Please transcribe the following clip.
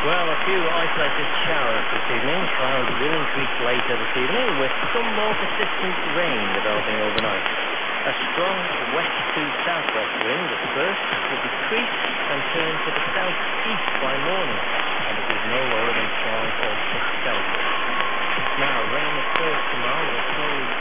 Well, a few isolated showers this evening. Clouds will increase later this evening with some more persistent rain developing overnight. A strong west to southwest wind at first will decrease and turn to the southeast by morning, and it is no lower than 5 or 6 Celsius. Now, rain at first tomorrow will slowly